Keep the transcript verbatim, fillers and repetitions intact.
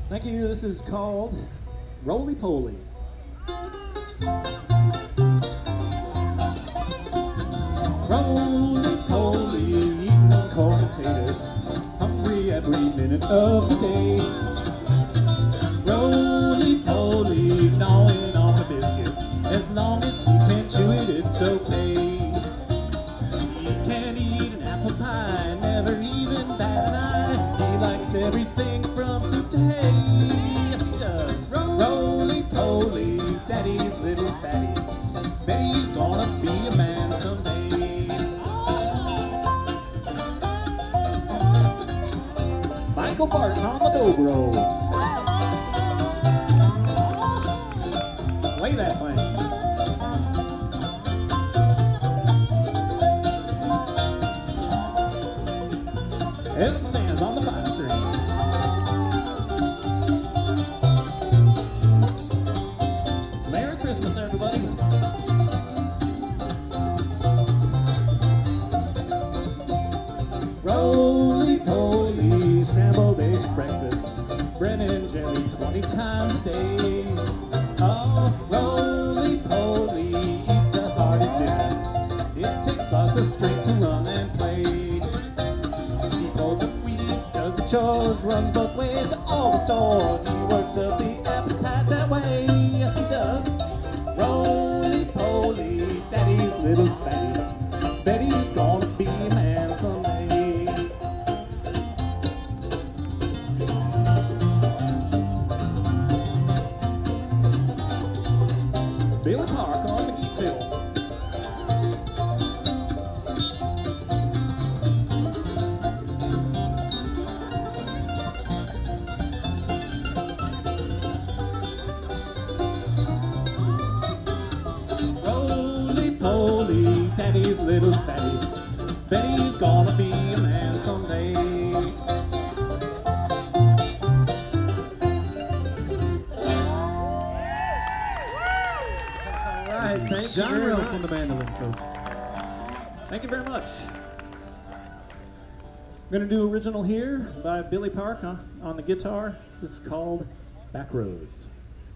Thank you. This is called Roly Poly. Roly poly, eating corn and taters, hungry every minute of the day. Roly poly, gnawing on a biscuit, as long as he can chew it, it's okay. He can eat an apple pie, never even bat an eye. He likes everything from soup to hay. Yes, he does. Roly poly, daddy's little fatty. Bet he's gonna be a man someday. Michael Barton on the dobro. Play that thing. Evan Sands on the five string. Merry Christmas, everybody. Roly poly, scrambled eggs breakfast, bread and jelly twenty times a day. Oh, roly poly, eats a hearty dinner. It takes lots of strength to run and play. He pulls up weeds, does the chores, runs both ways to all the stores. He works up the appetite that way. Yes, he does. Roly poly, daddy's little fatty. Bet he's gonna be a man someday. Billy Park on the geek fiddle. Roly poly, daddy's little fatty. Bet he's gonna be a man someday. Alright, thank you very much. On the mandolin, folks. Thank you very much. I'm going to do original here by Billy Park on, on the guitar. This is called Backroads.